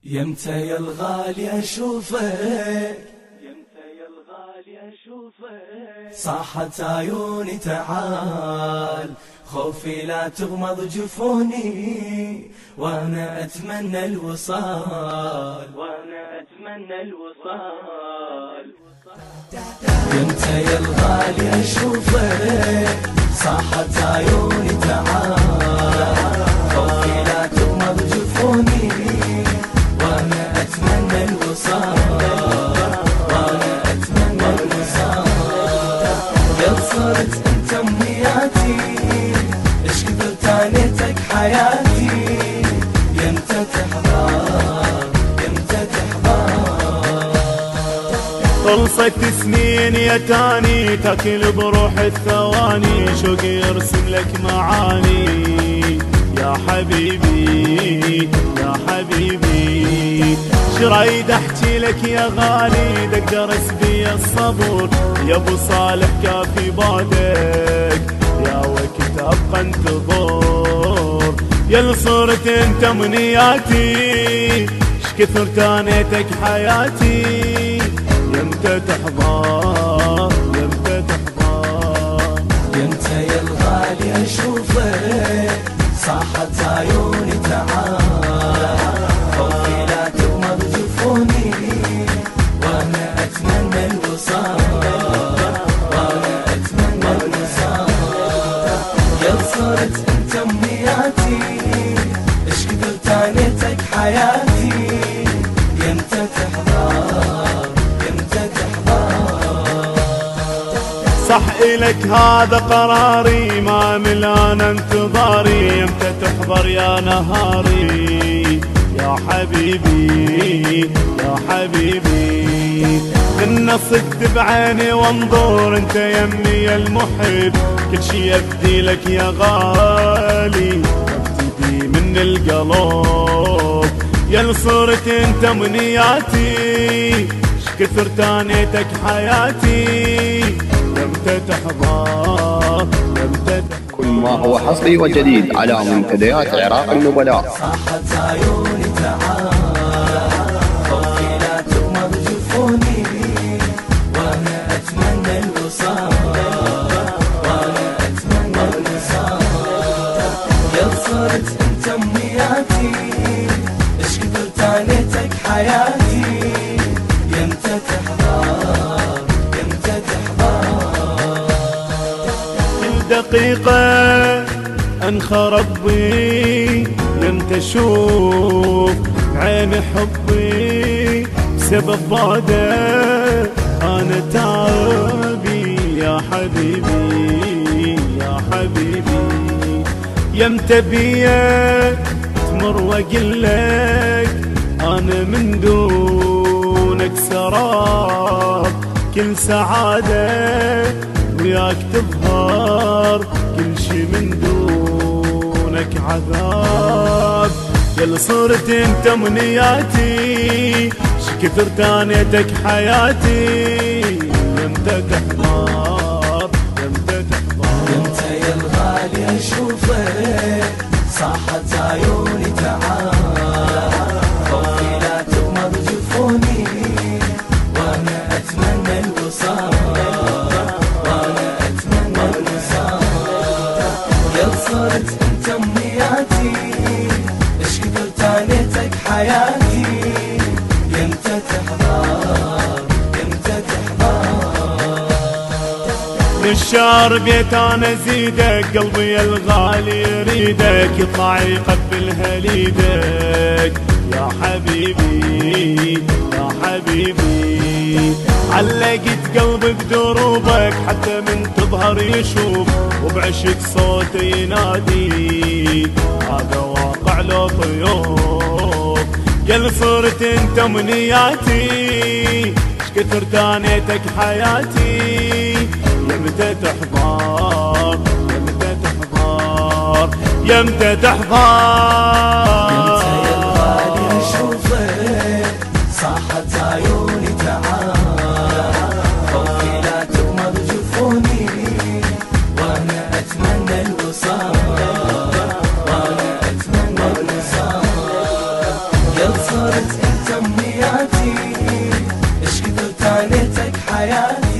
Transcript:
يمتى يا الغالي أشوفك، يمتى يا الغالي أشوفك، صاحت عيوني تعال، خوفي لا تغمض جفوني، وأنا أتمنى الوصال، وأنا أتمنى الوصال. يمتى يا الغالي أشوفك، صاحت عيوني تعال، خوفي لا تغمض جفوني، وأنا أتمنى الوصال، وأنا أتمنى الوصال. يا صرت أنت أمنياتي، إيش كثر تانيتك حياتي، يمتى تحضر، يمتى تحضر. خلصت سنين يا تاني، تاكل بروح الثواني، شوقي يرسم لك معاني يا حبيبي يا حبيبي. شرايد احكي لك يا غالي، دق درس بي الصبر يا ابو صالح كافي بعدك، يا وقت ابقى انتظر. يا صرت انت منياتي، شكثر تانيتك حياتي، يمتى تحضر، يمتى تحضر. يمتى يا الغالي أشوفك، صاحت عيوني تعال، خوفي لا تغمض جفوني، وأنا أتمنى الوصال، وأنا أتمنى الوصال. يا صرت أنت أمنياتي، إيش كثر تانيتك حياتي، يمتى تحضر، يمتى تحضر. صح إلك هذا قراري، ما ملان انتظاري، يمتى تحضر يا نهاري يا حبيبي يا حبيبي. من صدت بعيني وانظر، انت يمي يا المحب، كل شي ابدي لك يا غالي، ابتدي من القلب. يا صرت انت منياتي، شكثر تانيتك حياتي، يمتى تحضر، يمتى تحضر. كل ما هو حصري وجديد على منتديات عراق النبلاء. صاحت عيوني تعال، خوفي لا تغمض جفوني، وأنا أتمنى الوصال، وأنا أتمنى الوصال. يا صرت أنت أمنياتي، إيش كثر تانيتك حياتي، يمتى تحضر، يمتى تحضر. كل دقيقة انخرب بي، يمتى اشوف عين حبي، بسبب بعده انا تعبي يا حبيبي يا حبيبي. يمتى بيا تمر واقلك، انا من دونك سراب، كل سعادة وياك تظهر، كل شي من دونك عذاب. يا صرت انت منياتي، شكثر تانيتك حياتي، يمتى تحضر، يمتى تحضر. يمتى يا الغالي أشوفك، صاحت عيوني تعال، خوفي لا تغمض جفوني، وأنا أتمنى الوصال، وأنا أتمنى الوصال. يا صرت أنت أمنياتي، إيش كثر تانيتك حياتي، يمتى تحضر، يمتى تحضر. للشار بيت انا زيدك، قلبي يا الغالي يريدك، يطلع يقبل هليدك يا حبيبي يا حبيبي. علقت قلبي بدروبك، حتى من تظهر يشوف، وبعشق صوته ينادي، هذا واقع له طيوف. يا صرت انت منياتي، شكثر تانيتك حياتي، يمتى تحضر، يمتى تحضر، يمتى تحضر. يمتى يا الغالي أشوفك، صاحت عيوني تعال، خوفي لا تغمض جفوني، وأنا أتمنى الوصال، وأنا أتمنى الوصال. صارت انت امنياتي، ايش كثر تانيتك حياتي.